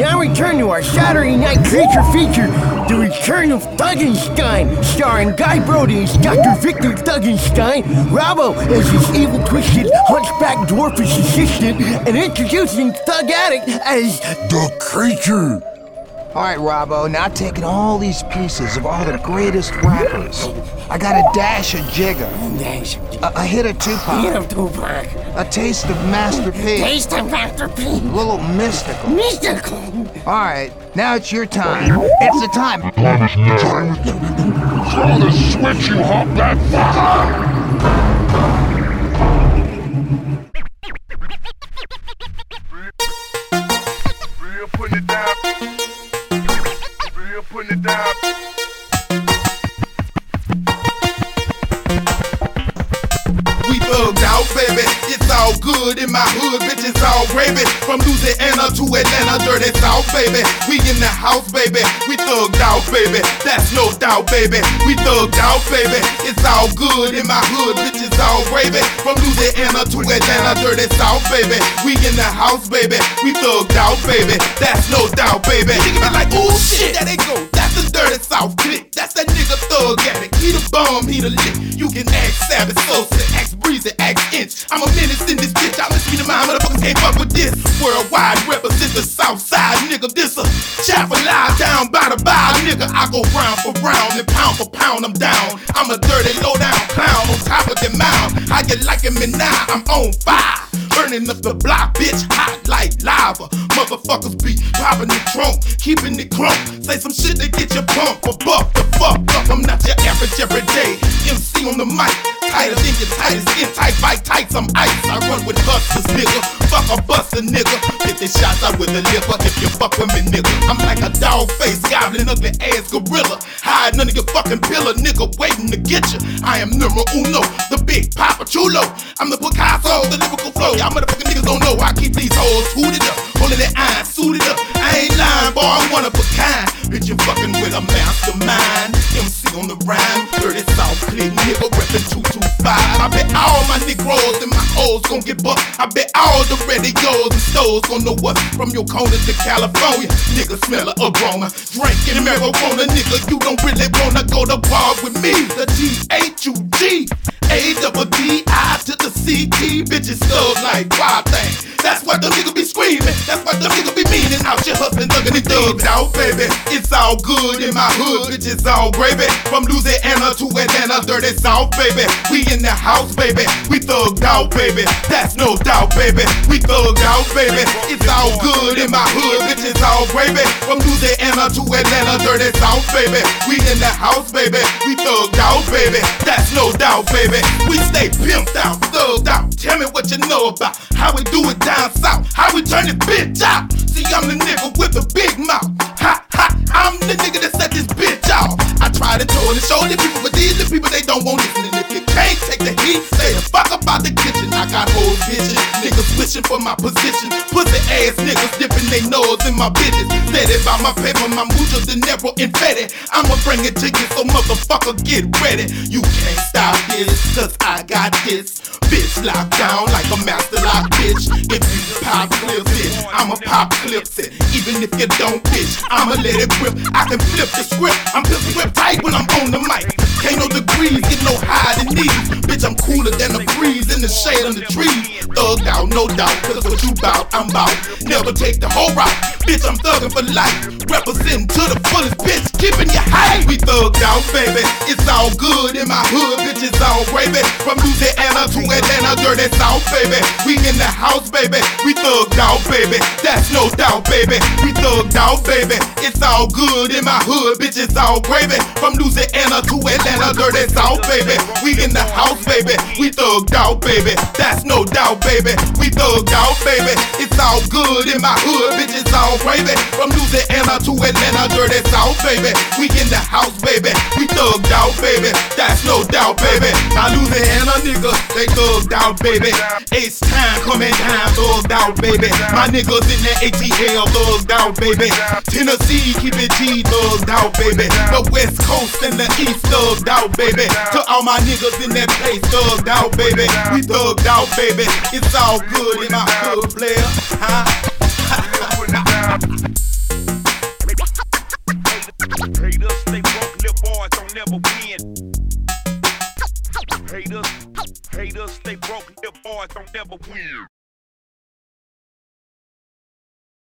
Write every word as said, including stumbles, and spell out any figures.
now return to our Saturday night creature feature, The Return of Thuggenstein, starring Guy Brody as Doctor Victor Thuggenstein, Robbo as his evil, twisted, hunchback dwarfish assistant, and introducing Thug Addict as the Creature. Alright, Robbo, now taking all these pieces of all the greatest rappers. I got a dash of Jigga, a, a hit of Tupac, a taste of Master P, Taste of Master P, a little mystical. Mystical. Alright, now it's your time. It's the time. The time is now. Throw the switch, you hop that fucker! Real putting it down. Real putting it down. We thugged out, baby. It's all good in my hood, bitch. It's all gravy. From Louisiana to Atlanta, dirty South, baby. We in the house, baby. We thugged out, baby. That's no doubt, baby. We thugged out, baby. It's all good in my hood, bitch. It's all gravy. From Louisiana to Atlanta, dirty South, baby. We in the house, baby. We thugged out, baby. That's no doubt, baby. Nigga be like, ooh shit, there they go. That's the dirty South clique. That's that nigga Thug Addict. He the bomb, he the lick. You can ask Savage Sosa, ask Breezy, ask Inch. I'm a menace in this bitch. I must be the mind, motherfuckers can't fuck with this. Worldwide represent the South Side, nigga. This a chapel lie down by the bar, nigga. I go round for round and pound for pound. I'm down. I'm a dirty low down clown on top of the mound. How you liking me now? I'm on fire. Burning up the block, bitch, hot like lava. Motherfuckers be popping the trunk, keeping it crunk. Say some shit to get you pumped, but buck the fuck up. I'm not your average everyday M C on the mic. Tighter than your tightest skin tight, bite tights, I'm ice. I run with hustlers, nigga. Fuck a buster, nigga. fifty shots out with a liver if you fuck with me, nigga. I'm like a dog face, goblin, ugly ass gorilla. Hide none of your fucking pillar, nigga, waiting to get you. I am numero uno, the big Papa Chulo. I'm the Picasso, the lyrical flow. Y'all motherfucking niggas don't know I keep these hoes hooted up, holding their eyes suited up. I ain't lying, boy, I'm one of a kind. Bitch, you fucking with a mastermind. M C on the rhyme, dirty South clique, nigga, reppin' two two five. I bet all my niggas and my hoes gon' get bucked. I bet all the radios and stores gon' know what's from your corner to California. Nigga smell a aroma, drinking marijuana. Nigga, you don't really wanna go to bar with me. The G H U G A double D I to the C T. Bitches thug like wild thing. That's what the nigga be screaming. That's what the nigga be meaning. Out your husband thuggin' it thugged out, baby. It's all good in my hood, bitch. It's all gravy. From Louisiana to Atlanta, dirty South, baby. We in the house, baby. We thugged out, baby. That's no doubt, baby. We thugged out, baby. It's all good in my hood, bitch. It's all gravy. From Louisiana to Atlanta, dirty South, baby. We in the house, baby. We thugged out, baby. That's no doubt, baby. We stay pimped out, thugged out. Tell me what you know about how we do it down south. How we turn this bitch out. See, I'm the nigga with the big mouth. Ha, ha, I'm the nigga that set this bitch out. I try to tell and show the people, but these the people, they don't want listen. And if you can't take the heat, stay the fuck up out the kitchen. I got whole vision, niggas wishing for my position. Pussy ass niggas dipping they nose in my business. Steady by my paper, my mucho dinero infetti. I'ma bring it to you, so motherfucker get ready. You can't stop this, cause I got this. Bitch locked down like a master lock, bitch. If you pop clips it, I'ma pop clips it. Even if you don't, bitch, I'ma let it grip. I can flip the script, I'm pistol grip tight when I'm on the mic. Can't no degrees, get no higher than these. Bitch, I'm cooler than the breeze in the shade on the trees. Thugged out, no doubt, cause what you bout, I'm bout. Never take the whole route, bitch, I'm thugging for life. Representing to the fullest, bitch, keeping you high. We thugged out, baby, it's all good in my hood, bitch, it's all gravy. From Louisiana to Atlanta, dirty South, baby. We in the house, baby, we thugged out, baby. That's no doubt, baby, we thugged out, baby. It's all good in my hood, bitch, it's all gravy. From Louisiana to Atlanta, dirty South, baby. We in the house, baby, we thugged out, baby. That's no doubt, baby, we thugged out, baby. It's all good in my hood, bitch, it's all gravy. From Louisiana to Atlanta, dirty South, baby. We in the house, baby, we thugged out, baby. That's no doubt, baby. My Louisiana niggas, they thugged out, baby. It's time coming down, thugged out, baby. My niggas in the A T L, thugged out, baby. Tennessee, keep it G, thugged out, baby. The West Coast and the East, thugged out, baby. To all my niggas in that place, thugged out, baby. We thugged out, baby. It's all good in my hood, player. Huh? don't never win. Haters, haters, stay broke, your boys don't never win.